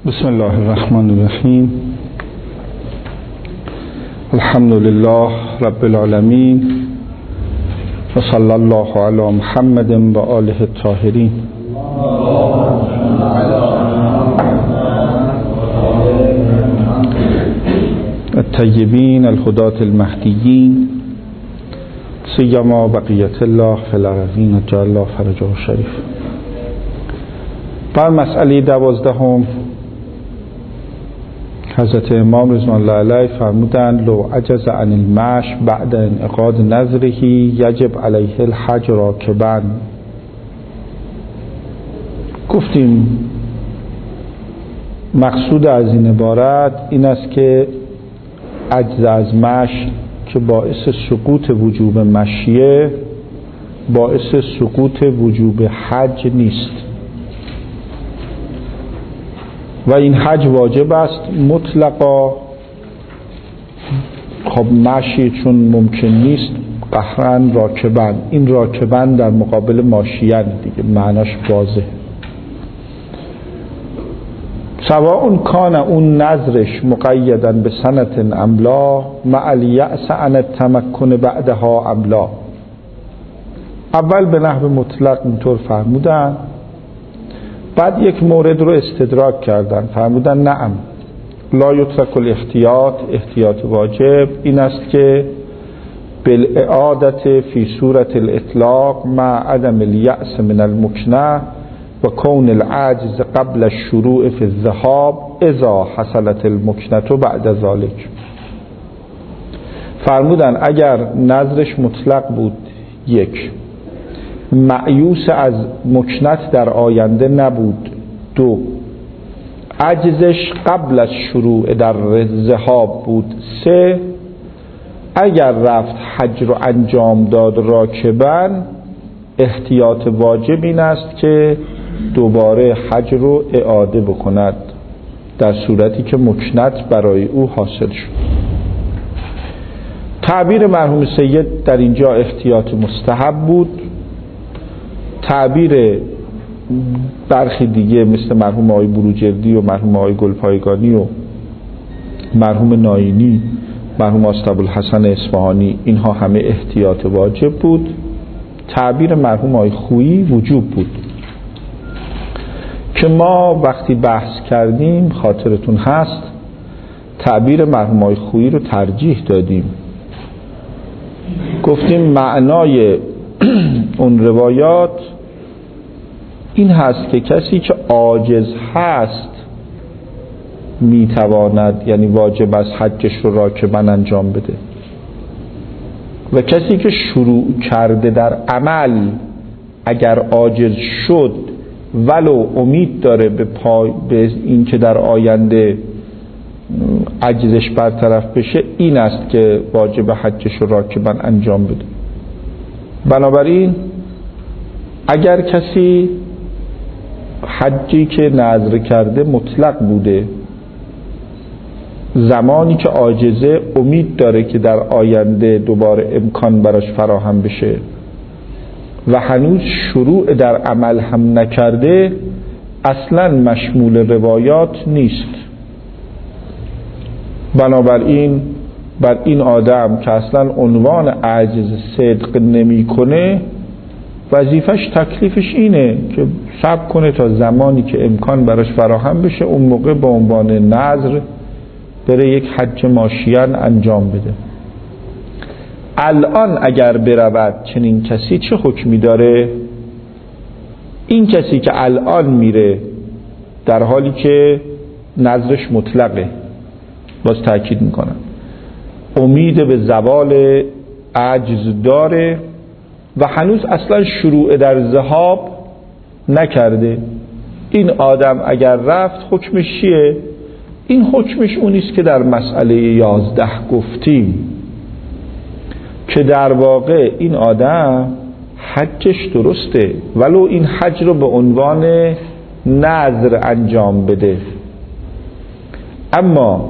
بسم الله الرحمن الرحیم. الحمد لله رب العالمین و صلی الله علی محمد و آله الطاهرین. الطیبین الهداة المهدیین سیما بقیت الله فی الارضین جعل الله فرجه شریف. بر مسئله 12 حضرت امام رضوان الله علیه فرمودند لو عجز عن المشی بعد انعقاد نذره یجب علیه الحج راکبا. گفتیم مقصود از این عبارت این است که عجز از مشی که باعث سقوط وجوب مشیه باعث سقوط وجوب حج نیست و این حج واجب است مطلقا. خب مشی چون ممکن نیست قهرن راکبن، این راکبن در مقابل ماشین دیگه معناش واضحه. سواء کان اون نظرش مقیدا به سنت املا مع الیأس عن التمکن بعدها املا. اول به نحو مطلق اینطور فرمودن، بعد یک مورد رو استدراک کردن، فرمودن نعم لا یترک الاحتیاط، احتیاط واجب این است که بالاعادة فی صورت الاطلاق مع عدم الیأس من المکنه و کون العجز قبل الشروع فی الذهاب اذا حصلت المکنه بعد ذلك. فرمودن اگر نظرش مطلق بود، یک مأیوس از مکنت در آینده نبود، دو عجزش قبل از شروع در ذهاب بود، سه اگر رفت حج رو انجام داد راکباً احتیاط واجب این است که دوباره حج رو اعاده بکند در صورتی که مکنت برای او حاصل شد. تعبیر مرحوم سید در اینجا احتیاط مستحب بود. تعبیر برخی دیگه مثل مرحوم آقای بروجردی و مرحوم آقای گلپایگانی و مرحوم ناینی، مرحوم آستر ابوالحسن اصفهانی، اینها همه احتیاط واجب بود. تعبیر مرحوم آقای خویی وجوب بود که ما وقتی بحث کردیم خاطرتون هست تعبیر مرحوم آقای خویی رو ترجیح دادیم. گفتیم معنای اون روایات این هست که کسی که عاجز هست میتواند، یعنی واجب از حجش رو راکباً انجام بده، و کسی که شروع کرده در عمل اگر عاجز شد ولو امید داره به این که در آینده عجزش برطرف بشه، این است که واجب حجش رو راکباً انجام بده. بنابراین اگر کسی حجی که نذر کرده مطلق بوده، زمانی که عاجزه امید داره که در آینده دوباره امکان براش فراهم بشه و هنوز شروع در عمل هم نکرده، اصلا مشمول روایات نیست. بنابراین بر این آدم که اصلا عنوان عجز صدق نمی کنه، وظیفش تکلیفش اینه که صبر کنه تا زمانی که امکان براش فراهم بشه، اون موقع با عنوان نذر بره یک حج ماشیان انجام بده. الان اگر برود چنین کسی چه حکمی داره؟ این کسی که الان میره در حالی که نذرش مطلقه، باز تأکید میکنم امید به زوال عجز داره و هنوز اصلا شروع در ذهاب نکرده، این آدم اگر رفت حکمش چیه؟ این حکمش اونیست که در مسئله 11 گفتیم که در واقع این آدم حجش درسته ولو این حج رو به عنوان نذر انجام بده، اما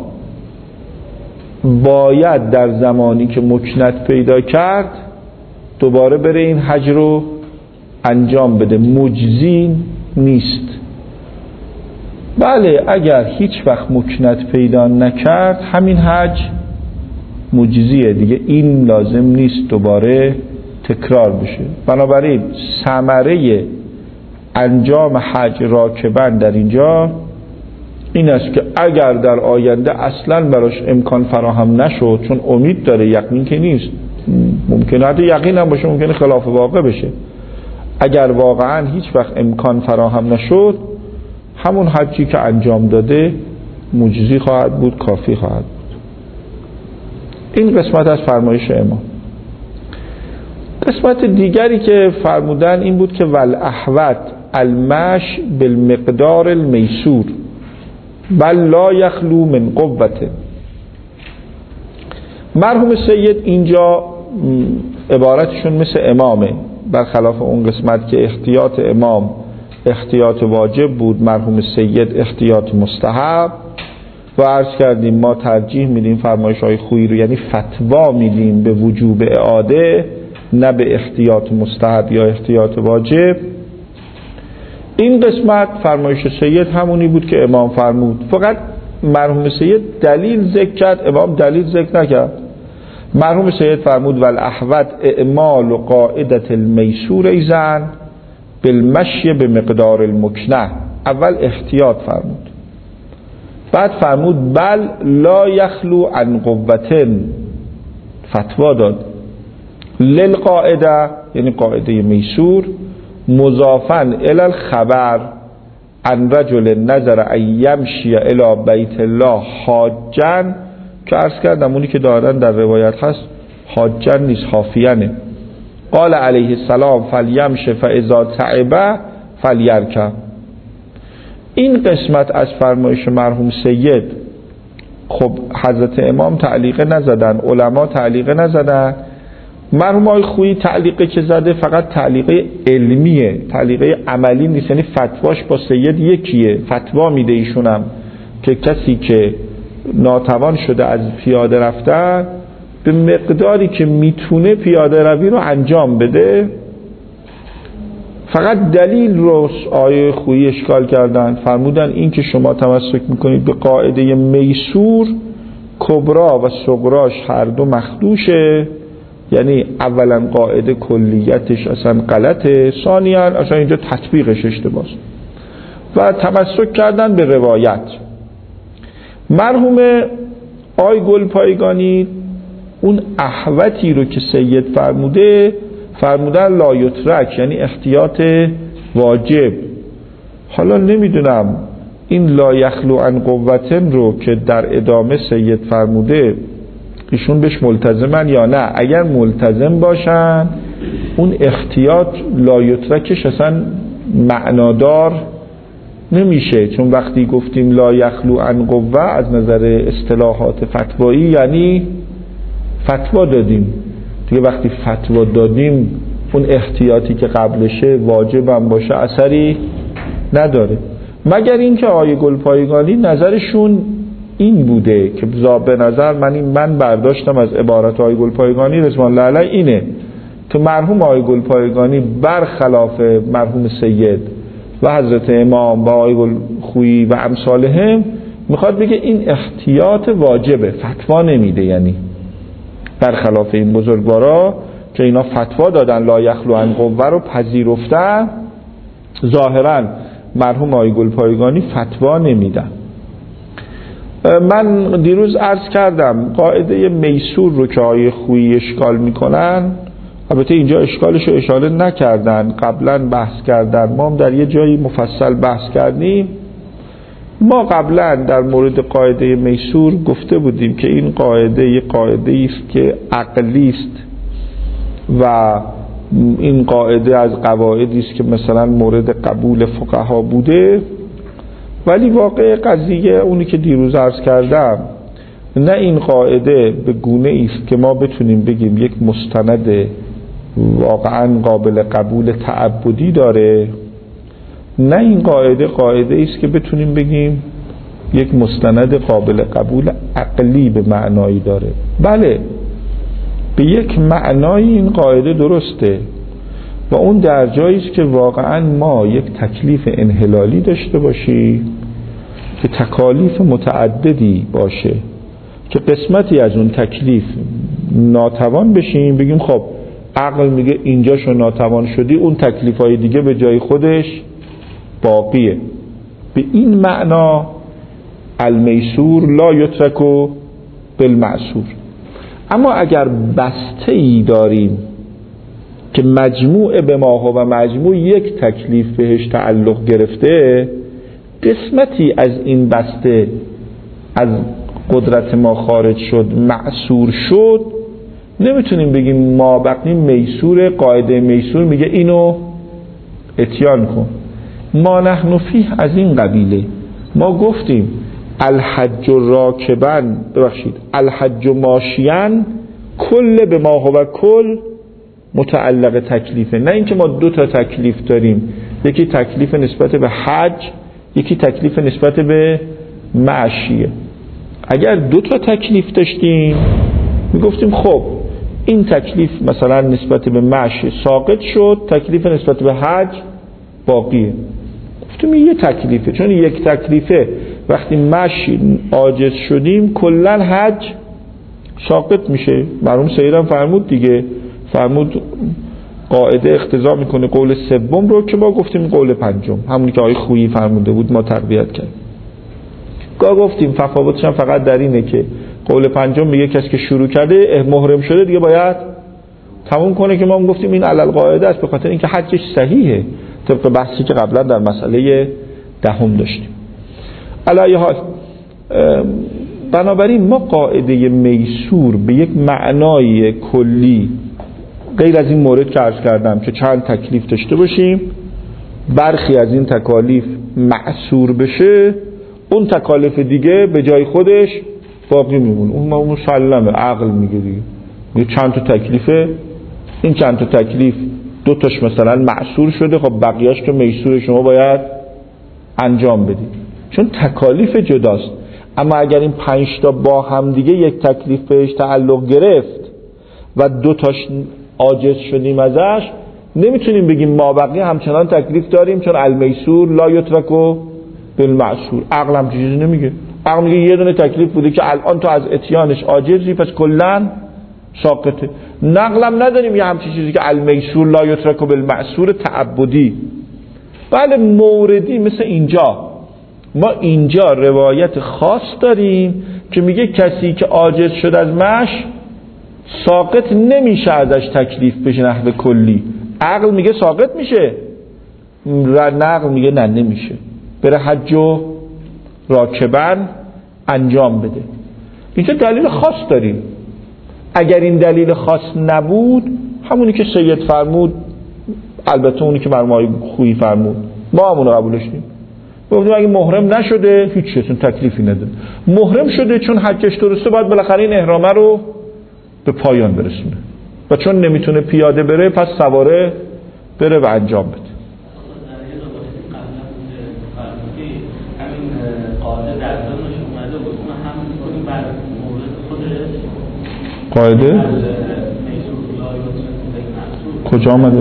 باید در زمانی که مکنت پیدا کرد دوباره بره این حج رو انجام بده، مجزی نیست. بله اگر هیچ وقت مکنت پیدا نکرد همین حج مجزیه دیگه، این لازم نیست دوباره تکرار بشه. بنابراین ثمره انجام حج راکباً در اینجا این است که اگر در آینده اصلاً براش امکان فراهم نشد، چون امید داره، یقین که نیست، ممکنه حتی یقین هم باشه، ممکنه خلاف واقع بشه، اگر واقعاً هیچ وقت امکان فراهم نشد همون حجی که انجام داده مجزی خواهد بود، کافی خواهد بود. این قسمت از فرمایش امام. قسمت دیگری که فرمودن این بود که والاحوط المش بالمقدار المیسور بل لا یخلو من قوته. مرحوم سید اینجا عبارتشون مثل امامه، برخلاف اون قسمت که احتیاط امام احتیاط واجب بود، مرحوم سید احتیاط مستحب. و عرض کردیم ما ترجیح میدیم فرمایش های خویی رو، یعنی فتوا میدیم به وجوب اعاده، نه به احتیاط مستحب یا احتیاط واجب. این قسمت فرمایش سید همونی بود که امام فرمود، فقط مرحوم سید دلیل ذکر کرد، امام دلیل ذکر نکرد. مرحوم سید فرمود والاحوط اعمال قاعده المیسور ایزن بالمشی به مقدار المکنه. اول احتیاط فرمود، بعد فرمود بل لا یخلو عن قوتن، فتوا داد للقاعده، یعنی قاعده میسور، مضافن الی الخبر عن رجل نظر ان یمشی الی بیت الله حاجا، که عرض کردم اونی که دارن در روایت هست حاجا نیست، حافیانه. قال علیه السلام فلیمش فاذا تعب فلیرکب. این قسمت از فرمایش مرحوم سید خب حضرت امام تعلیقه نزدن، علما تعلیقه نزدن، مرحوم آقای خویی تعلیقه که زده فقط تعلیقه علمیه، تعلیقه عملی نیست، یعنی فتواش با سید یکیه، فتوا میده ایشونم که کسی که ناتوان شده از پیاده رفتن به مقداری که میتونه پیاده روی رو انجام بده. فقط دلیل رو آیه خویی اشکال کردن، فرمودن این که شما تمسک میکنید به قاعده میسور، کبرا و صغراش هر دو مخدوشه، یعنی اولا قاعده کلیتش اصلا غلطه، ثانیا اصلا اینجا تطبیقش اشتباهه، و تمسک کردن به روایت. مرحوم آی گلپایگانی اون احوطی رو که سید فرموده فرمودن لا یترک، یعنی احتیاط واجب. حالا نمیدونم این لا یخلو عن قوتن رو که در ادامه سید فرموده ایشون بهش ملتزمن یا نه. اگر ملتزم باشن اون احتیاط لا یترکش اصلا معنادار نمیشه، چون وقتی گفتیم لا یخلو عن قوه از نظر اصطلاحات فتوایی یعنی فتوا دادیم دیگه. وقتی فتوا دادیم اون احتیاطی که قبلشه واجبم باشه اثری نداره، مگر اینکه آیه گلپایگانی نظرشون این بوده که به نظر من برداشتم از عبارت آیه گلپایگانی رضوان الله علیه اینه که مرحوم آیه گلپایگانی برخلاف مرحوم سید و حضرت امام و آیه خویی و امثالهم میخواد بگه این احتیاط واجبه، فتوا نمیده. یعنی برخلاف این بزرگوارا که اینا فتوا دادن لا یخلو عن قوه رو پذیرفتن، ظاهرا مرحوم آقای گلپایگانی فتوا نمیدن. من دیروز عرض کردم قاعده میسور رو که آقای خویی اشکال میکنن، البته اینجا اشکالش رو اشاره نکردن، قبلا بحث کردن، ما هم در یه جایی مفصل بحث کردیم. ما قبلا در مورد قاعده میسور گفته بودیم که این قاعده یه قاعده است که عقلی است و این قاعده از قواعدی است که مثلا مورد قبول فقها بوده، ولی واقع قضیه اونی که دیروز عرض کردم نه این قاعده به گونه است که ما بتونیم بگیم یک مستند واقعا قابل قبول تعبدی داره، نه این قاعده است که بتونیم بگیم یک مستند قابل قبول عقلی به معنایی داره. بله به یک معنای این قاعده درسته و اون در جایی است که واقعا ما یک تکلیف انحلالی داشته باشیم که تکالیف متعددی باشه که قسمتی از اون تکلیف ناتوان بشیم، بگیم خب عقل میگه اینجاشو ناتوان شدی، اون تکلیفای دیگه به جای خودش باقیه. به این معنا المیسور لا یترک بالمعسور. اما اگر بسته ای داریم که مجموع به ما و مجموع یک تکلیف بهش تعلق گرفته، قسمتی از این بسته از قدرت ما خارج شد، معسور شد، نمیتونیم بگیم ما بقی میسور. قاعده میسور میگه اینو اتیان کن. ما نحن فیه از این قبیله. ما گفتیم الحج راکبن، الحج ماشیان، کل به ما هو کل متعلق تکلیفه. نه اینکه ما دو تا تکلیف داریم، یکی تکلیف نسبت به حج، یکی تکلیف نسبت به معشیه. اگر دو تا تکلیف داشتیم میگفتیم خب این تکلیف مثلا نسبت به معشی ساقط شد، تکلیف نسبت به حج باقیه. گفتیم یه تکلیفه، چون یک تکلیفه وقتی معشی عاجز شدیم کلن حج ساقط میشه. مرحوم سیدم فرمود دیگه، فرمود قاعده اقتضا میکنه قول سوم رو، که ما گفتیم قول پنجم، همونی که آقای خویی فرموده بود ما تقویت کردیم. گفتیم تفاوتش هم فقط در اینه که قول پنجم میگه کسی که شروع کرده محرم شده دیگه باید تموم کنه، که ما هم گفتیم این علل قاعده است، به خاطر اینکه حجش صحیحه طبق بحثی که قبلا در مسئله دهم داشتیم. علی حال بنابراین ما قاعده میسور به یک معنای کلی غیر از این مورد که عرض کردم که چند تکلیف داشته باشیم، برخی از این تکالیف معسور بشه، اون تکالیف دیگه به جای خودش باقی میمونه. اون مسلمه، عقل میگه دیگه، میگه چند تا تکلیفه، این چند تا تکلیف دو تاش مثلا معسور شده، خب بقیه‌اش که میسور شما باید انجام بدید، چون تکالیف جداست. اما اگر این 5 تا با هم دیگه یک تکلیف بهش تعلق گرفت و دو تاش عاجز شدیم ازش، نمیتونیم بگیم ما بقیه همچنان تکلیف داریم، چون المیسور لا یترک بالمعسور. عقل هم چیزی نمیگه. عقل میگه یه دونه تکلیف بوده که الان تو از اتیانش عاجزی، پس کلن ساقطه. نقلم نداریم یه همچین چیزی که المیسور لا یترک بالمعسور تعبدی. بله موردی مثل اینجا، ما اینجا روایت خاص داریم که میگه کسی که عاجز شد از مش ساقط نمیشه ازش تکلیف بشه نحو کلی. عقل میگه ساقط میشه، نقل میگه نه نمیشه، بره حج و راکبن انجام بده. اینجا دلیل خاص داریم. اگر این دلیل خاص نبود، همونی که سید فرمود، البته اونی که مرمای خویی فرمود، ما همونو قبولش نیم. گفتیم اگه محرم نشده هیچ چیزون تکلیفی نداره. محرم شده چون حجش درسته، باید بالاخره این احرامه رو به پایان برسونه و چون نمیتونه پیاده بره پس سواره بره و انجام بده. قاعده کجا آمده؟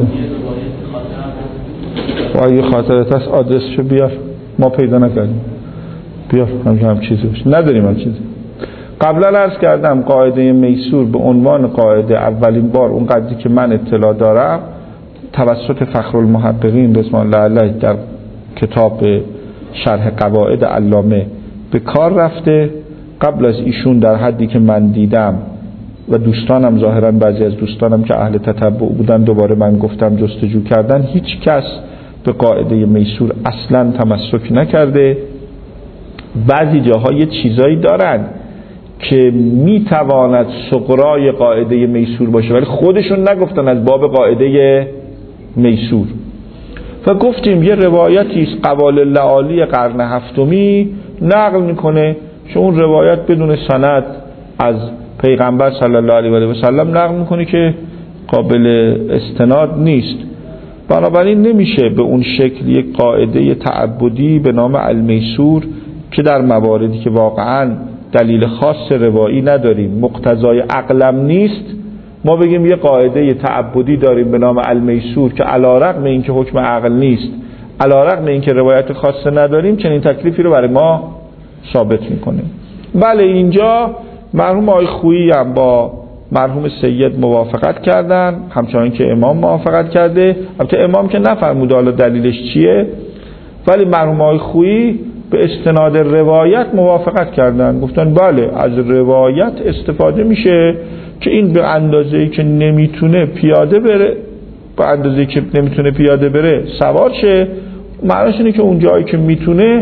و اگه خاطرت هست آدرسشو بیار، ما پیدا نکردیم. بیار هم چیزی باشه، نداریم هم چیزی. قبلا عرض کردم قاعده میسور به عنوان قاعده اولین بار اون قدری که من اطلاع دارم توسط فخرالمحققین رضوان الله علیه در کتاب شرح قواعد علامه به کار رفته. قبل از ایشون در حدی که من دیدم و دوستانم، ظاهرا بعضی از دوستانم که اهل تتبع بودن، دوباره من گفتم جستجو کردن، هیچ کس به قاعده میسور اصلا تمسک نکرده. بعضی جاها یه چیزایی دارن که میتواند سغرای قاعده میسور باشه ولی خودشون نگفتن از باب قاعده میسور. و گفتیم یه روایتی است قوال لعالی قرن هفتمی نقل میکنه، چون اون روایت بدون سند از پیغمبر صلی الله علیه و سلم نقل میکنه که قابل استناد نیست. بنابراین نمیشه به اون شکل یک قاعده تعبدی به نام المیسور که در مواردی که واقعا دلیل خاص روایی نداریم، مقتضای عقلم نیست، ما بگیم یه قاعده تعبدی داریم به نام المیسور که علی رغم اینکه حکم عقل نیست، علی رغم اینکه روایت خاص نداریم، چنین تکلیفی رو برای ما ثابت میکنه. بله اینجا مرحوم آقای خویی هم با مرحوم سید موافقت کردن، همچنان که امام موافقت کرده. البته امام که نفرموده حالا دلیلش چیه، ولی مرحوم آقای خویی به استناد روایت موافقت کردن، گفتن بله از روایت استفاده میشه که این به اندازه‌ای که نمیتونه پیاده بره، به اندازه‌ای که نمیتونه پیاده بره سوار شه، معنیش اینه که اون جایی که میتونه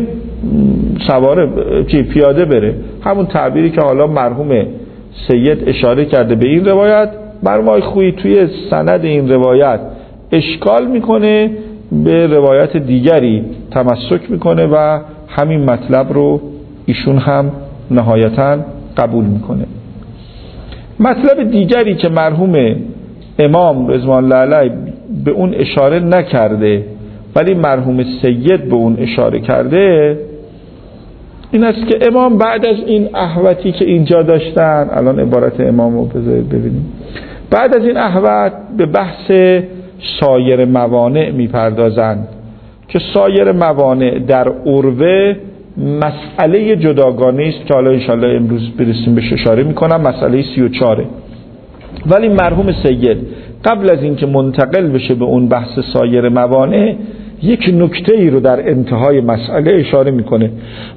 پیاده بره. همون تعبیری که حالا مرحوم سید اشاره کرده به این روایت، مرحوم آقای خویی توی سند این روایت اشکال میکنه، به روایت دیگری تمسک میکنه و همین مطلب رو ایشون هم نهایتاً قبول میکنه. مطلب دیگری که مرحوم امام رضوان الله علیه به اون اشاره نکرده ولی مرحوم سید به اون اشاره کرده این است که امام بعد از این احوطی که اینجا داشتن، الان عبارت امام رو ببینیم، بعد از این احوط به بحث سایر موانع میپردازند که سایر موانع در عروه مسئله جداگانه است که حالا انشاءالله امروز برسیم بهش اشاره میکنم، مسئله 34. ولی مرحوم سید قبل از اینکه منتقل بشه به اون بحث سایر موانع یک نکته ای رو در انتهای مسئله اشاره میکنه.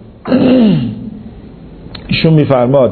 ایشون میفرماد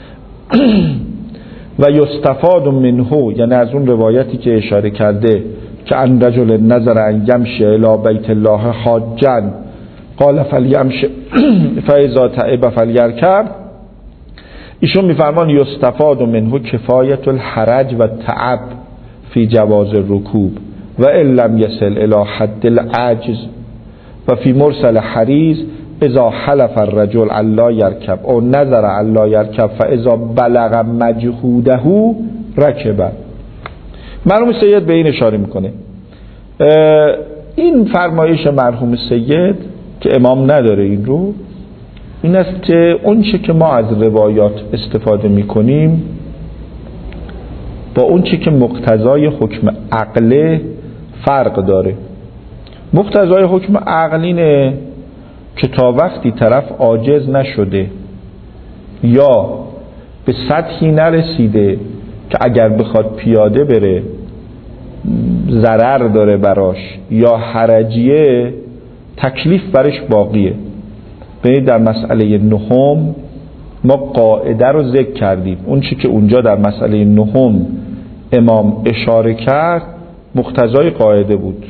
و یستفاد منه، یعنی از اون روایتی که اشاره کرده که ان رجل نظر ان یمشی الی بیت الله حاجا قال فلیمشی فاذا تعب فلیرکب، ایشون میفرمان یستفاد منه کفایت الحرج و تعب فی جواز الرکوب و ان لم یصل الی حد العجز و فی مرسل حریز اذا حلف الرجل الا یرکب او نظر الا یرکب فاذا بلغ مجهوده رکب. مرحوم سید به این اشاره میکنه. این فرمایش مرحوم سید که امام نداره این رو، این است که اون چه که ما از روایات استفاده میکنیم با اون چه که مقتضای حکم عقله فرق داره. مقتضای حکم عقل اینه که تا وقتی طرف عاجز نشده یا به سطحی نرسیده که اگر بخواد پیاده بره ضرر داره براش یا حرجیه، تکلیف برش باقیه. ببینید در مسئله نهم ما قاعده رو ذکر کردیم، اون چی که اونجا در مسئله نهم امام اشاره کرد مقتضای قاعده بود.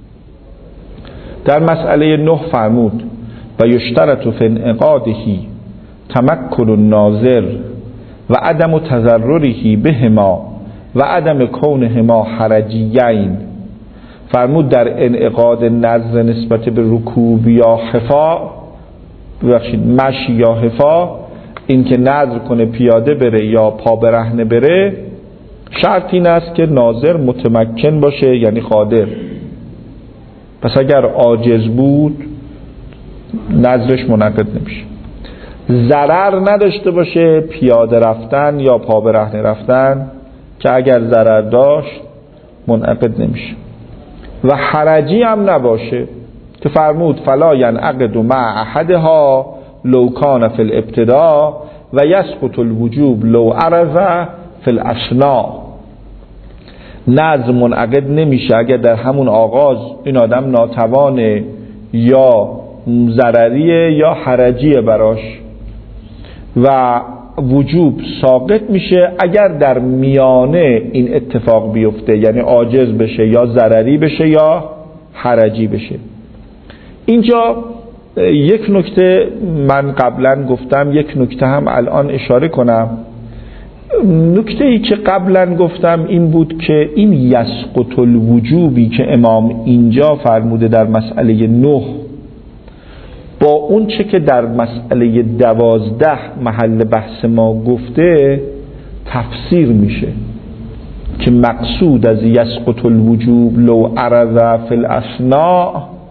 در مسئله 9 فرمود و یشترط فی انعقادهی تمکن الناظر و عدم تضرره بهما و عدم کونهما حرجیین. فرمود در انعقاد نظر نسبت به رکوب یا حفا، مشی یا حفا، این که نظر کنه پیاده بره یا پا برهنه بره، شرط این است که ناظر متمکن باشه، یعنی قادر. پس اگر عاجز بود نظرش منعقد نمیشه. ضرر نداشته باشه پیاده رفتن یا پا برهنه رفتن، که اگر ضرر داشت منعقد نمیشه. و حرجی هم نباشه که فرمود فلا ینعقد مع احدها لو کان فی الابتداء و یسقط الوجوب لو عرض فی الاثناء. نظر منعقد نمیشه اگر در همون آغاز این آدم ناتوانه یا ضرریه یا حرجیه براش، و وجوب ساقط میشه اگر در میانه این اتفاق بیفته، یعنی عاجز بشه یا ضرری بشه یا حرجی بشه. اینجا یک نکته من قبلا گفتم، یک نکته هم الان اشاره کنم. نکته ای که قبلا گفتم این بود که این یسقط الوجوبی که امام اینجا فرموده در مسئله 9 با اون چه که در مسئله 12 محل بحث ما گفته تفسیر میشه که مقصود از یسقط الوجوب لو عرض فی الاثناء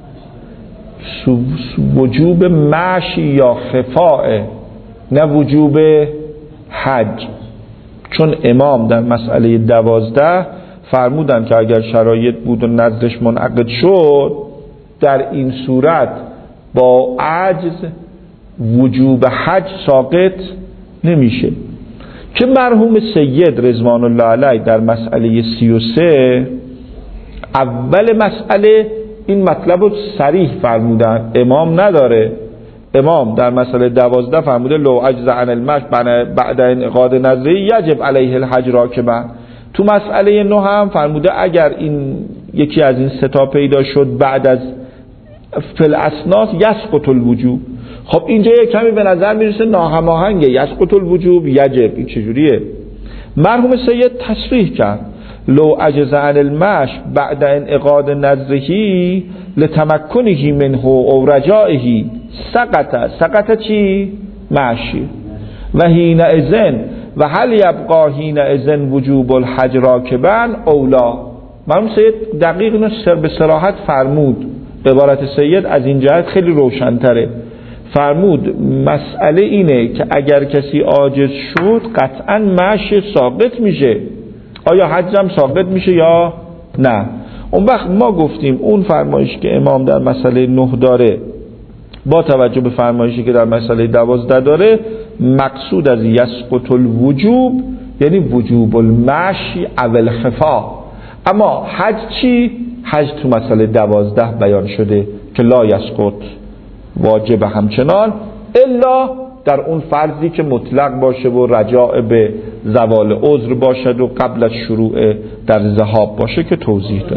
وجوب مشی یا خفاء، نه وجوب حج. چون امام در مسئله 12 فرمودن که اگر شرایط بود و نظرش منعقد شد، در این صورت با عجز وجوب حج ساقط نمیشه. که مرحوم سید رضوان الله علیه در مسئله 33 اول مسئله این مطلب رو صریح فرمودن، امام نداره. امام در مسئله 12 فرموده لو عجز عن المشی بعد انعقاد نظری یجب علیه الحج راکبا. تو مسئله 9 هم فرموده اگر این یکی از این ستا پیدا شد بعد از فل اسناس یسقط الوجوب. خب اینجا یک کمی به نظر میرسه ناهماهنگه، یسقط الوجوب یجب. این چجوریه؟ مرحوم سید تصریح کرد لو عجز عن المشی بعد انعقاد نظره لتمکنه منه او رجائه سقط چی؟ مشی و حین اذن و هل یبقى حین اذن وجوب الحج راکبا اولا. مرحوم سید دقیق اینو به صراحت فرمود. عبارت سید از این جهت خیلی روشن‌تره. فرمود مسئله اینه که اگر کسی عاجز شد قطعا مشی ساقط میشه. آیا حجم ساقط میشه یا نه؟ اون وقت ما گفتیم اون فرمایشی که امام در مسئله 9 داره با توجه به فرمایشی که در مسئله 12 داره، مقصود از یسقط الوجوب یعنی وجوب المشی او الخفا. اما حج چی؟ حج تو مسئله 12 بیان شده که لا یسقط، واجب همچنان، الا در اون فرضی که مطلق باشه و رجاء به زوال عذر باشد و قبل از شروع در ذهاب باشه که توضیح داد.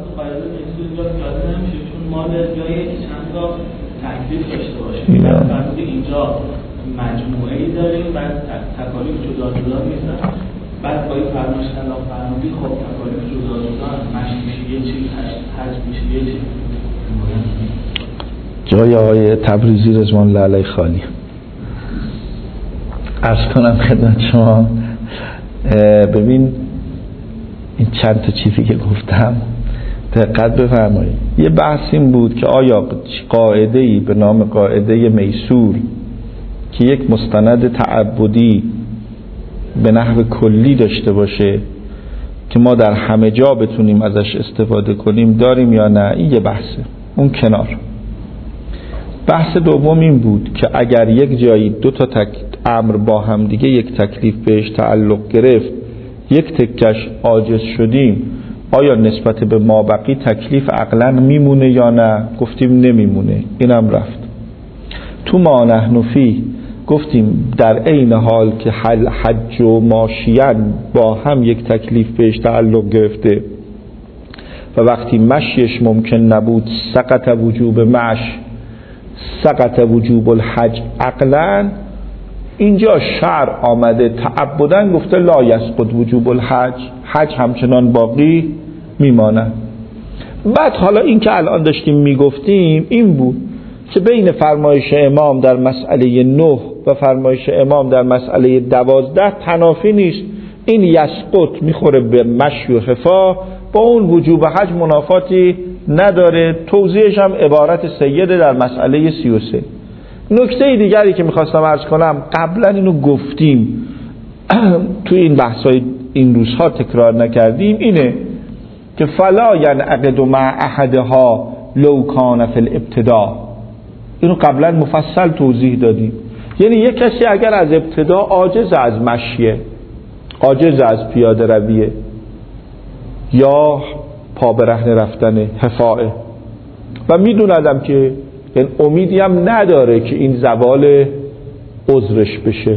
اینجا مجموعه‌ای داریم، بعد تکالیف جدا جدا نیستن، بعد با این فرمایش خلاف فرمودی خب تکالیف جدا جدا مشی میشه یه چیز، حج میشه یه چیز. جای آقای تبریزی رضوان الله علیه خالی. عرض کنم خدمت شما، ببین این چند تا چیزی که گفتم دقت بفرمایید. یه بحث این بود که آیا قاعده‌ای به نام قاعده میسور که یک مستند تعبدی به نحو کلی داشته باشه که ما در همه جا بتونیم ازش استفاده کنیم داریم یا نه، این یه بحثه. اون کنار. بحث دوم این بود که اگر یک جایی دو تا امر با هم دیگه یک تکلیف بهش تعلق گرفت، یک تکش عاجز شدیم، آیا نسبت به مابقی تکلیف عقلاً میمونه یا نه؟ گفتیم نمیمونه. اینم رفت. تو ما نحن فی گفتیم در عین حال که حج و ماشیان با هم یک تکلیف بهش تعلق گرفته و وقتی مشیش ممکن نبود سقط وجوب مش، سقط وجوب الحج عقلاً. اینجا شرع آمده تعبداً گفته لا یسقط وجوب الحج، حج همچنان باقی میماند. بعد حالا این که الان داشتیم میگفتیم این بود که بین فرمایش امام در مسئله 9 و فرمایش امام در مسئله 12 تنافی نیست. این یسقط میخوره به مشی و خفا، با اون وجوب حج منافاتی نداره. توضیحش هم عبارت سیده در مسئله 33. نکته دیگری که میخواستم عرض کنم، قبلا اینو گفتیم تو این بحثای این روزها تکرار نکردیم، اینه که فلا ینعقد مع احدها لو کان فی الابتدا. اینو قبلا مفصل توضیح دادیم. یعنی یک کسی اگر از ابتدا عاجز از مشیه، عاجز از پیاده رویه یا پا برهنه رفتن حفاظه و میدوندم که این امیدی هم نداره که این زوال عذرش بشه،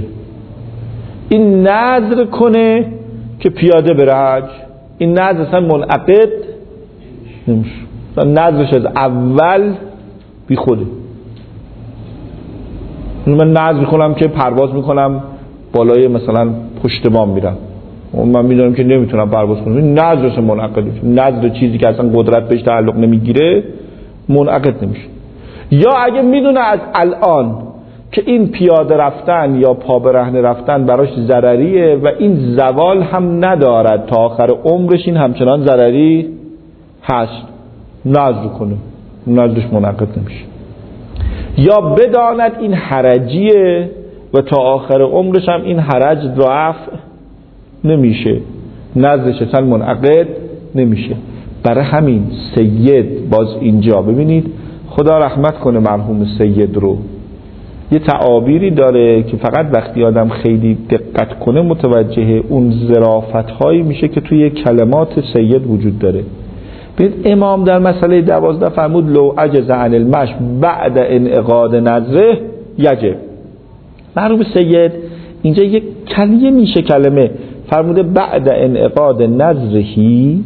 این نذر کنه که پیاده بره حج، این نذر اصلا منعقد نمیشه. نذرش از اول بی خوده. من نذر میکنم که پرواز میکنم بالای مثلا پشت بام میرم، من میدونم که نمیتونم پرواز کنم، این نذرش منعقد میشه. نذر چیزی که اصلا قدرت بهش تعلق نمیگیره منعقد نمیشه. یا اگه میدونه از الان که این پیاده رفتن یا پا برهنه رفتن براش ضرریه و این زوال هم ندارد تا آخر عمرش، این همچنان ضرری هست، نذر کنه، نذرش منعقد نمیشه. یا بداند این حرجیه و تا آخر عمرش هم این حرج رفع نمیشه، نذرش اصلا منعقد نمیشه. برای همین سید باز اینجا ببینید، خدا رحمت کنه مرحوم سید رو، یه تعابیری داره که فقط وقتی آدم خیلی دقت کنه متوجه اون ظرافت‌هایی میشه که توی کلمات سید وجود داره. ببین امام در مسئله 12 فرمود لو عجز عن المشی بعد انعقاد نظره یجب. مرحوم سید اینجا یک کلیه میشه کلمه فرموده بعد انعقاد نظرهی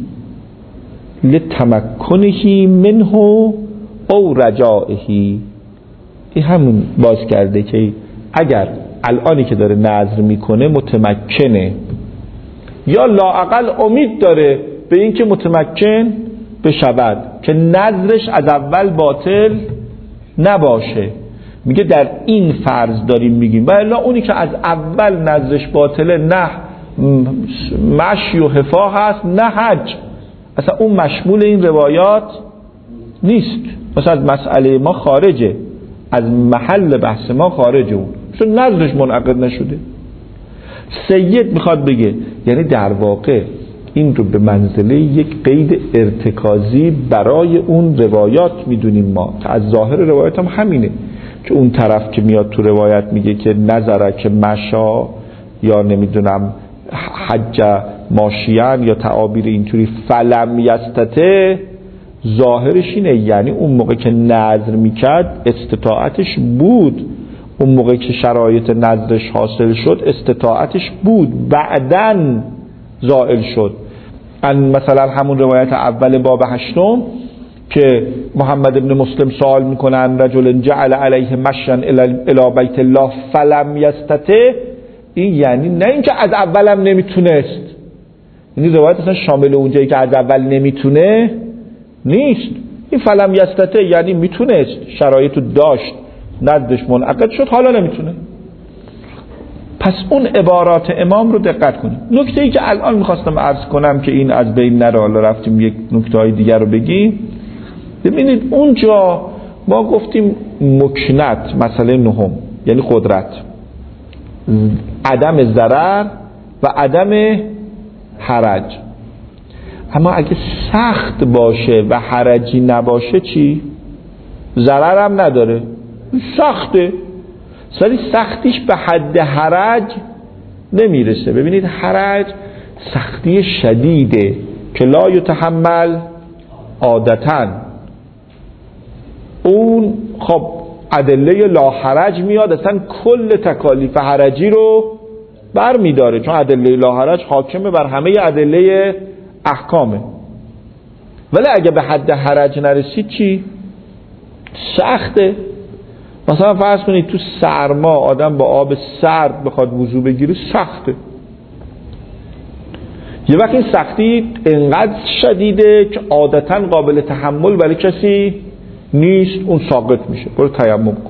لتمکنهی منه او رجائهی. این همون باز کرده که اگر الانی که داره نظر میکنه متمکنه یا لااقل امید داره به این که متمکن بشود که نظرش از اول باطل نباشه، میگه در این فرض داریم میگیم. و الا اونی که از اول نظرش باطله نه مشی و حفا هست نه حج، اصلا اون مشمول این روایات نیست، مثلا از مسئله ما خارجه، از محل بحث ما خارجه، اون چون نظرش منعقد نشده. سید میخواد بگه یعنی در واقع این رو به منزله یک قید ارتکازی برای اون روایات میدونیم ما، که از ظاهر روایات هم همینه که اون طرف که میاد تو روایت میگه که نظره که مشا یا نمیدونم حج ماشیان یا تعابیر اینطوری فلم یستته، ظاهرش اینه یعنی اون موقع که نظر میکرد استطاعتش بود، اون موقع که شرایط نظرش حاصل شد استطاعتش بود، بعدن زائل شد. مثلا همون روایت اول باب 8 که محمد ابن مسلم سوال میکنن رجل جعل علیه مشیان الی بیت الله فلم یستته، این یعنی نه اینکه از اولم نمیتونست، یعنی روایت اصلا شامل اونجایی که از اول نمیتونه نیست. این فلم یستته یعنی میتونست، شرایطو داشت، نظرش منعقد شد، حالا نمیتونه. پس اون عبارات امام رو دقت کنیم. نکته ای که الان میخواستم عرض کنم که این از بین نره، حالا رفتیم یک نکته های دیگر رو بگیم. ببینید اونجا ما گفتیم مکنت مسئله نهم یعنی قدرت، عدم ضرر و عدم حرج. اما اگه سخت باشه و حرجی نباشه چی؟ ضرر هم نداره، سخته، سری سختیش به حد حرج نمیرسه. ببینید حرج سختی شدیده که لا یتحمل عادتاً، اون خب ادله لا حرج میاد اصلا کل تکالیف حرجی رو بر میداره، چون ادله لا حرج حاکمه بر همه ادله احکامه. ولی اگه به حد حرج نرسید چی؟ سخته. مثلا فرض کنید تو سرما آدم با آب سرد بخواد وضو بگیره سخته. یه وقت این سختی انقدر شدیده که عادتاً قابل تحمل برای کسی نیست، اون ساقط میشه، برو تیمم کن.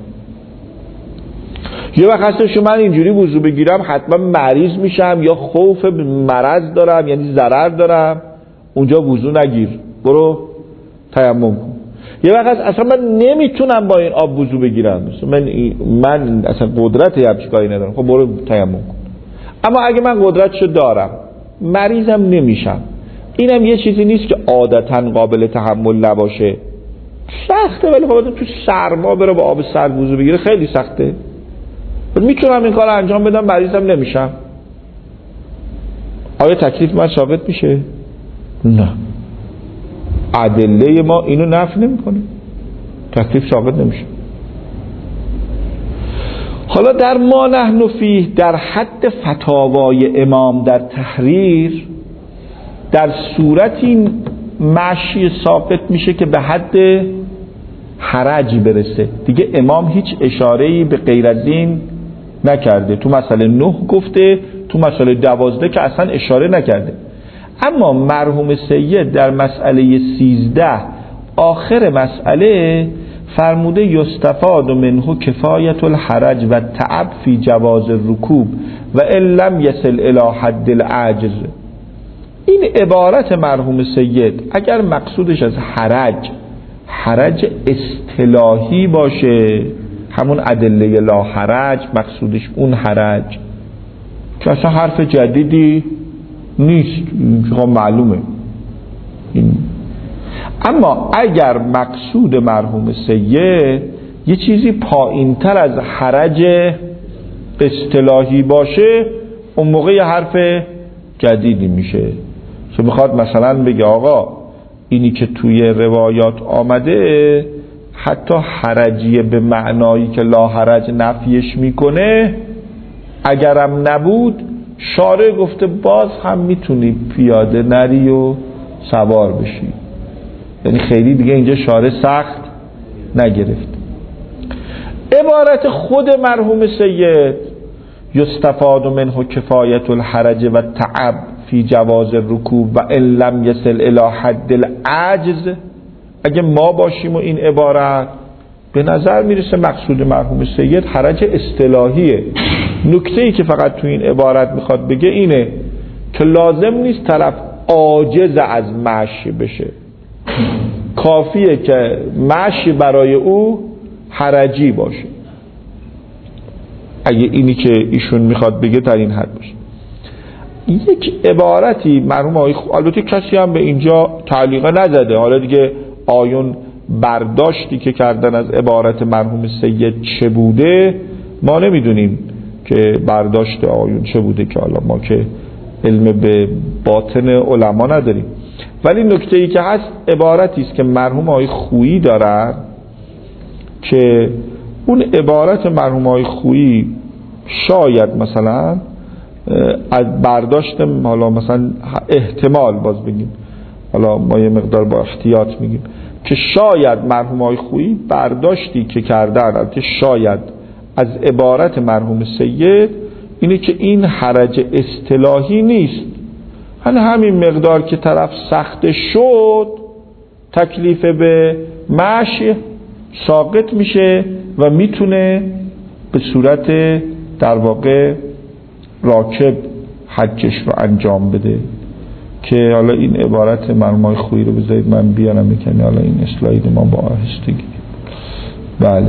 یه وقت هستش من اینجوری وضو بگیرم حتما مریض میشم یا خوف مرض دارم یعنی ضرر دارم، اونجا وضو نگیر، برو تیمم کن. یه وقت اصلا من نمیتونم با این آب وضو بگیرم، من اصلا قدرت همچین کاری ندارم، خب برو تیمم کن. اما اگه من قدرتشو دارم مریضم نمیشم، اینم یه چیزی نیست که عادتاً قابل تحمل نباشه، سخته. ولی خب تو سرما بره با آب سرد وضو بگیره خیلی سخته. میتونم این کار انجام بدم مریضم نمیشم، آیا تکلیف من ثابت میشه؟ نه، ادله ما اینو نفی نمیکنه، تکلیف ثابت نمیشه. حالا در ما نحن فیه، در حد فتاوای امام در تحریر، در صورتی مشی ثابت میشه که به حد حرج برسه. دیگه امام هیچ اشاره‌ای به غیر از این نکرده، تو مسئله 9 گفته، تو مسئله 12 که اصلا اشاره نکرده. اما مرحوم سید در مسئله 13 آخر مسئله فرموده یستفاد منه کفایت الحرج و تعب فی جواز الرکوب و ان لم یصل الی حد العجز. این عبارت مرحوم سید اگر مقصودش از حرج اصطلاحی باشه، همون ادله لا حرج، مقصودش اون حرج که اصلا حرف جدیدی نیست، خب معلومه. اما اگر مقصود مرحوم سید یه چیزی پایین‌تر از حرج اصطلاحی باشه، اون موقع یه حرف جدیدی میشه که میخواد مثلا بگه آقا اینی که توی روایات آمده حتی حرجیه به معنایی که لا حرج نفیش میکنه، اگرم نبود شارع گفته باز هم میتونی پیاده نری و سوار بشی. یعنی خیلی دیگه اینجا شارع سخت نگرفت. عبارت خود مرحوم سید یستفاد منه کفایت الحرج و تعب فی جواز الرکوب و ان لم یصل الی حد العجز، اگه ما باشیم و این عبارت به نظر میرسه مقصود مرحوم سید حرج اصطلاحیه. نکته‌ای که فقط تو این عبارت میخواد بگه اینه که لازم نیست طرف عاجز از مشی بشه، کافیه که مشی برای او حرجی باشه. اگه اینی که ایشون میخواد بگه در این حد باشه. یک عبارتی مرحوم آقای البته کسی هم به اینجا تعلیقه نزده، حالا دیگه آیون برداشتی که کردن از عبارت مرحوم سید چه بوده ما نمیدونیم که برداشت آیون چه بوده، که حالا ما که علم به باطن علما نداریم. ولی نکته‌ای که هست عبارتی است که مرحوم آقای خویی دارن که اون عبارت مرحوم آقای خویی شاید مثلا از برداشت، حالا مثلا احتمال باز بگیم، حالا ما یه مقدار با احتیاط میگیم که شاید مرحوم آقای خویی برداشتی که کردن، البته شاید، از عبارت مرحوم سید اینه که این حرج اصطلاحی نیست، همین مقدار که طرف سخت شد تکلیف به مشی ساقط میشه و میتونه به صورت در واقع راکب حجش رو انجام بده. که حالا این عبارت مرحوم خویی رو بذارید من بیارم میکنه، حالا این اسلاید ما با آهستگی. بله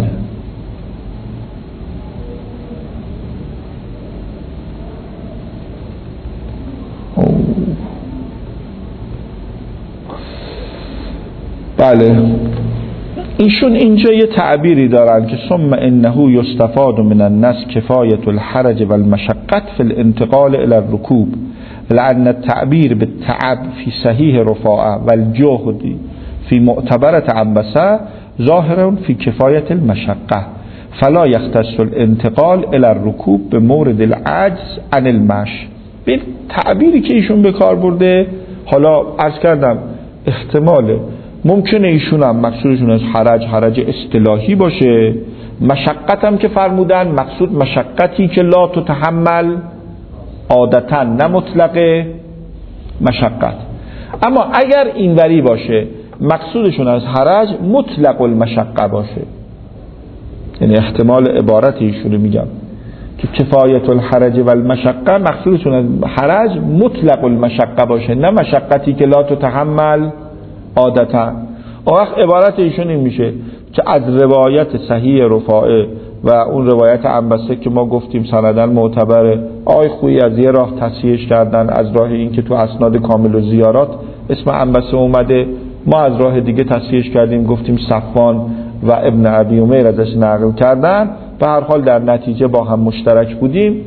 بله ایشون اینجا یه تعبیری دارن که ثم انه یستفاد من النص کفایت الحرج والمشقت فی الانتقال الى الرکوب لأن التعبیر بالتعب فی صحیح رفاعه والجهد فی معتبرت عنبسه ظاهر فی کفایت المشقه فلا یختص الانتقال الى الرکوب به مورد العجز عن المشی. به تعبیری که ایشون به کار برده، حالا عرض کردم احتماله ممکنه ایشون هم مقصودشون از حرج اصطلاحی باشه، مشقت هم که فرمودن مقصود مشقتی که لا تتحمل عادتا، نه مطلق مشقت. اما اگر اینوری باشه مقصودشون از حرج مطلق المشقه باشه، یعنی احتمال عبارت ایشون رو میگم که کفایت الحرج و المشقه مقصودشون از حرج مطلق المشقه باشه، نه مشقتی که لا تتحمل عادتا. وقت عبارت ایشون این میشه که از روایت صحیح رفاعه و اون روایت عنبسه که ما گفتیم سندن معتبره، آقای خویی از یه راه تصحیحش کردن، از راه این که تو اسناد کامل و زیارات اسم عنبسه اومده، ما از راه دیگه تصحیحش کردیم گفتیم صفوان و ابن ابی امیر ازش نقل کردن. به هر حال در نتیجه با هم مشترک بودیم.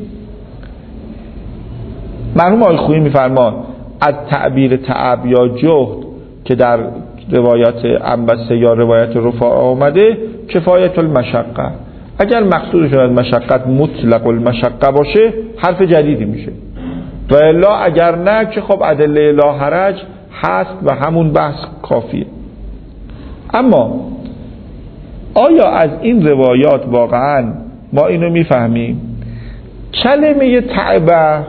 مرحوم آقای خویی میفرمان از تعبیر تعب یا جهد که در روایات عنبسه یا روایت رفاعه آمده کفایت المشقه، اگر مقصودش از مشقت مطلق المشقه باشه حرف جدیدی میشه، و الا اگر نه که خب ادله لا حرج هست و همون بحث کافیه. اما آیا از این روایات واقعا ما اینو میفهمیم کلمه تعبه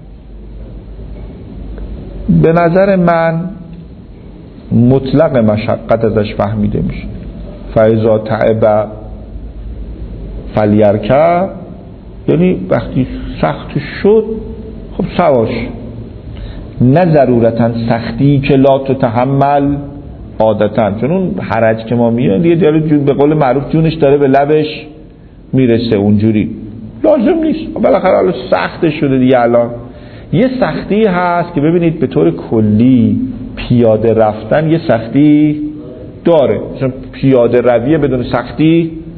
به نظر من مطلق مشقت ازش فهمیده میشه. فاذا تعب فلیرکب، یعنی وقتی سخت شد خب سواش، نه ضرورتا سختی که لا تتحمل عادتا، چون اون حرج که ما میگیم دیگه به قول معروف جونش داره به لبش میرسه، اونجوری لازم نیست. بالاخره حالا سخت شده دیگه. الان یه سختی هست که ببینید به طور کلی پیاده رفتن یه سختی داره، چون پیاده رویه بدون سختی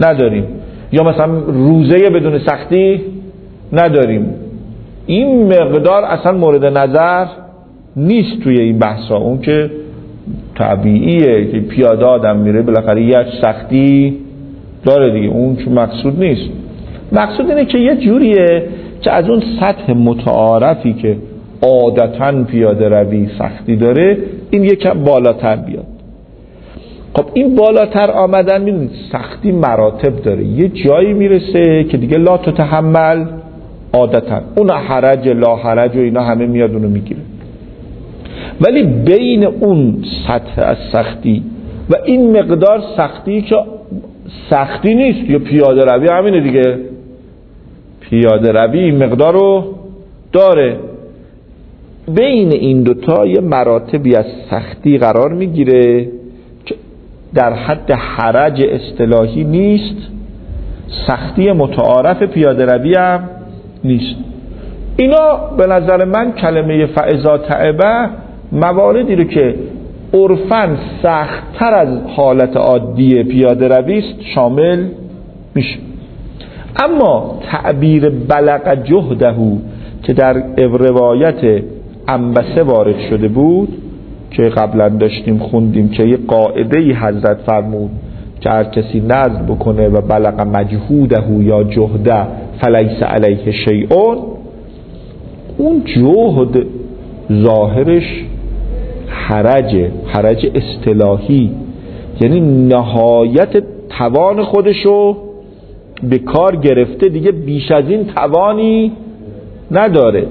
نداریم، یا مثلا روزه بدون سختی نداریم. این مقدار اصلا مورد نظر نیست توی این بحثا. اون که طبیعیه که پیاده آدم میره بالاخره یک سختی داره دیگه، اون که مقصود نیست. مقصود اینه که یه جوریه که از اون سطح متعارفی که عادتاً پیاده روی سختی داره این یکم بالاتر بیاد. خب این بالاتر آمدن میدونید سختی مراتب داره، یه جایی میرسه که دیگه لا تتحمل عادتاً، اون حرج لا حرج و اینا همه میاد اونو میگیره. ولی بین اون سطح از سختی و این مقدار سختی که سختی نیست، یا پیاده روی همینه دیگه، پیاده روی این مقدار رو داره، بین این دوتا یه مراتبی از سختی قرار میگیره که در حد حرج اصطلاحی نیست، سختی متعارف پیاده روی هم نیست. اینا به نظر من کلمه فاذا تعبه مواردی رو که عرفاً سخت‌تر از حالت عادی پیاده روی است شامل میشه. اما تعبیر بلغ جهده که در روایت عنبسه وارد شده بود که قبلا داشتیم خوندیم که یه قاعده‌ای حضرت فرمود که هر کسی نذر بکنه و بلغ مجهوده یا جهده فلیس علیه شیء، اون جهد ظاهرش حرج اصطلاحی، یعنی نهایت توان خودشو به کار گرفته، دیگه بیش از این توانی نداره.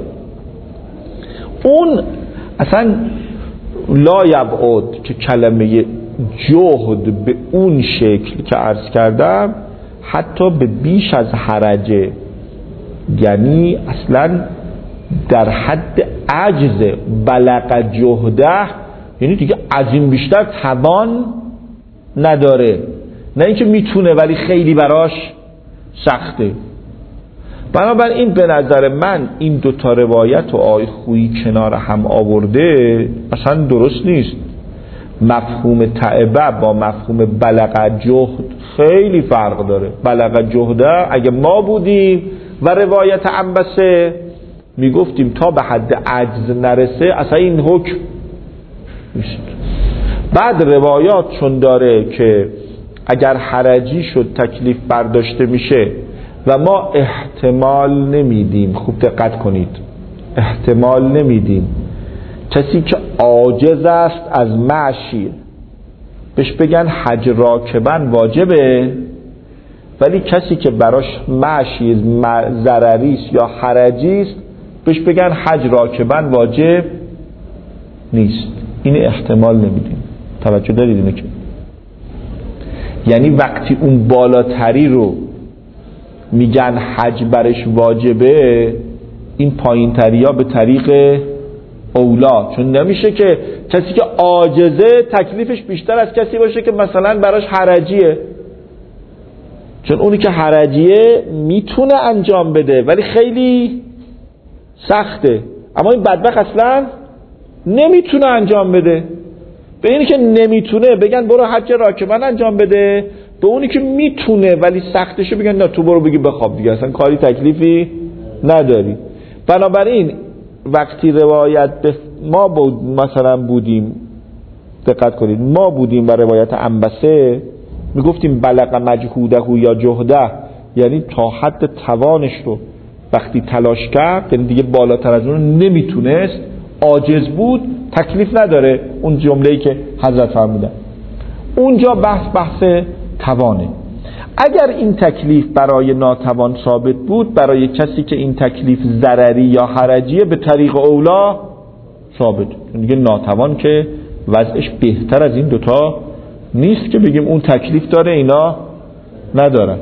اون اصلا لا یبعد که کلمه جهد به اون شکل که عرض کردم حتی به بیش از حرجه، یعنی اصلا در حد عجز بلغ جهده، یعنی دیگه از این بیشتر توان نداره، نه اینکه میتونه ولی خیلی براش سخته. بنابراین به نظر من این دوتا روایت و آی خویی کنار هم آورده اصلا درست نیست. مفهوم تعبه با مفهوم بلغ جهد خیلی فرق داره. بلغ جهده اگه ما بودیم و روایت عنبسه میگفتیم تا به حد عجز نرسه اصلا این حکم نیست. بعد روایات چون داره که اگر حرجی شد تکلیف برداشته میشه و ما احتمال نمیدیم، خوب دقت کنید، احتمال نمیدیم کسی که عاجز است از معشی بهش بگن حج راکبن واجبه، ولی کسی که براش معشی ضرری است یا حرجی است بهش بگن حج راکبن واجب نیست. این احتمال نمیدیم. توجه دارید اینه که یعنی وقتی اون بالاتری رو میگن حج برش واجبه، این پایین تری ها به طریق اولا، چون نمیشه که کسی که عاجزه تکلیفش بیشتر از کسی باشه که مثلا براش حرجیه، چون اونی که حرجیه میتونه انجام بده ولی خیلی سخته، اما این بدبخت اصلا نمیتونه انجام بده. به اینی که نمیتونه بگن برو حج راکبن انجام بده، به اونی که میتونه ولی سختشه بگن نه تو برو بگی بخواب دیگه، اصلا کاری تکلیفی نداری. بنابراین وقتی روایت ما مثلا بودیم، دقت کنید، ما بودیم و روایت عنبسه میگفتیم بلغ مجهوده یا جهده، یعنی تا حد توانش رو وقتی تلاش کرد، یعنی دیگه بالاتر از اون نمیتونست، عاجز بود، تکلیف نداره. اون جمله‌ای که حضرت فرمودن اونجا بحث توانه. اگر این تکلیف برای ناتوان ثابت بود، برای کسی که این تکلیف ضرری یا حرجیه به طریق اولا ثابت. دیگه ناتوان که وضعش بهتر از این دوتا نیست که بگیم اون تکلیف داره اینا نداره.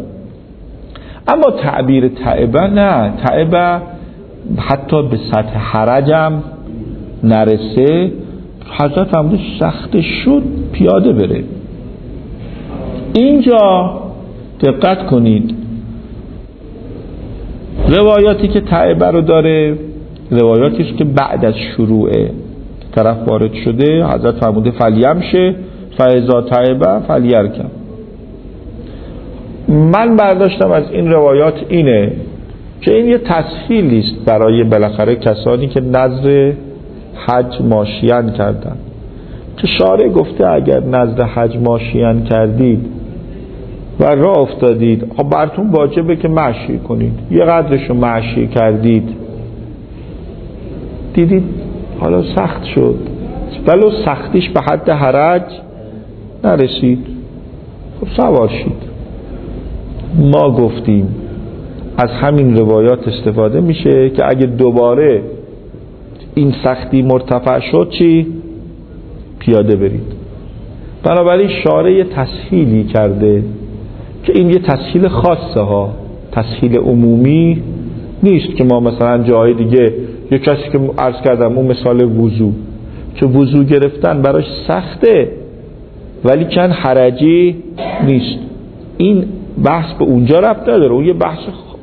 اما تعبیر تعبه نه، تعبه حتی به سطح حرجم نرسه. حضرت فرموده سخت شد پیاده بره. اینجا دقت کنید، روایاتی که تعبه رو داره روایاتی است که بعد از شروع طرف وارد شده. حضرت فرموده فلیمشه فاذا تعبه فلیرکب. من برداشتم از این روایات اینه که این یه تسهیلی است برای بالاخره کسانی که نذر حج ماشیان کردن، که شارع گفته اگر نذر حج ماشیان کردید و راه افتادید، خب براتون واجبه که معشی کنید. یه قدرشو معشی کردید، دیدید حالا سخت شد، ولو سختیش به حد حرج نرسید، خب سوار شید. ما گفتیم از همین روایات استفاده میشه که اگه دوباره این سختی مرتفع شد چی؟ پیاده برید. بنابراین شارع یه تسهیلی کرده که این یه تسهیل خاصه ها، تسهیل عمومی نیست که ما مثلا جای دیگه یه کسی که عرض کردم اون مثال وضو، که وضو گرفتن براش سخته ولی کن حرجی نیست. این بحث به اونجا ربط نداره، اون یه بحث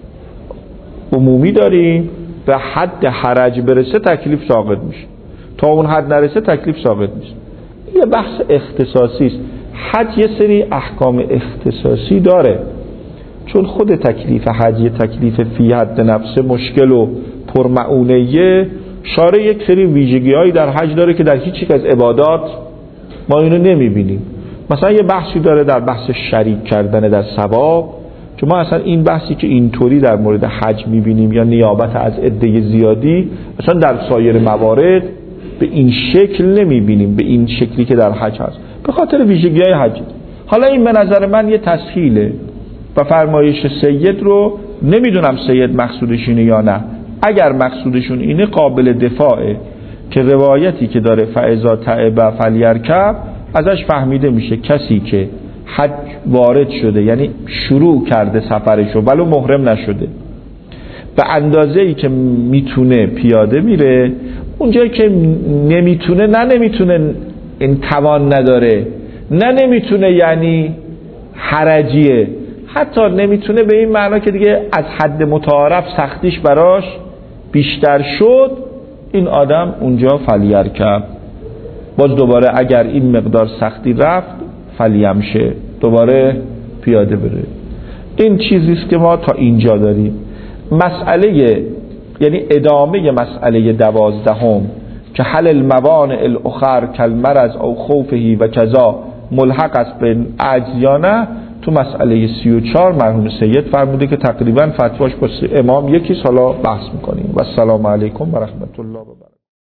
عمومی داریم، به حد حرج برسه تکلیف ساقط میشه، تا اون حد نرسه تکلیف ساقط میشه. یه بحث اختصاصی است. حج یه سری احکام اختصاصی داره، چون خود تکلیف حج یه تکلیف فی حد نفسه مشکل و پرمعونه‌ایه. شارع یک سری ویژگی‌هایی در حج داره که در هیچ یک از عبادات ما اینو نمیبینیم. مثلا یه بحثی داره در بحث شریک کردن در ثواب، که ما اصلا این بحثی که اینطوری در مورد حج میبینیم یا نیابت از عده زیادی، اصلا در سایر موارد به این شکل نمیبینیم، به این شکلی که در حج هست، به خاطر ویژگی‌های حج. حالا این به نظر من یه تسهیله و فرمایش سید رو نمیدونم سید مقصودش اینه یا نه. اگر مقصودشون اینه قابل دفاعه، که روایتی که داره فاذا تعب فلیرکب ازش فهمیده میشه کسی که حج وارد شده، یعنی شروع کرده سفرشو ولو محرم نشده، به اندازه‌ای که میتونه پیاده میره. اونجایی که نمیتونه، نه نمیتونه این توان نداره، نه نمیتونه یعنی حرجیه، حتی نمیتونه به این معنا که دیگه از حد متعارف سختیش براش بیشتر شد، این آدم اونجا فلیرکب. باز دوباره اگر این مقدار سختی رفت فلیمشه، دوباره پیاده بره. این چیزیست که ما تا اینجا داریم. مسئله یعنی ادامه مسئله 12 که حل الموانع الاخر کالمرض او خوفه و کذا ملحق است به عجز یا نه، تو مسئله 34 مرحوم سید فرموده که تقریبا فتواش با امام یکی، حالا بحث میکنیم. و السلام علیکم و رحمت الله و برکاته.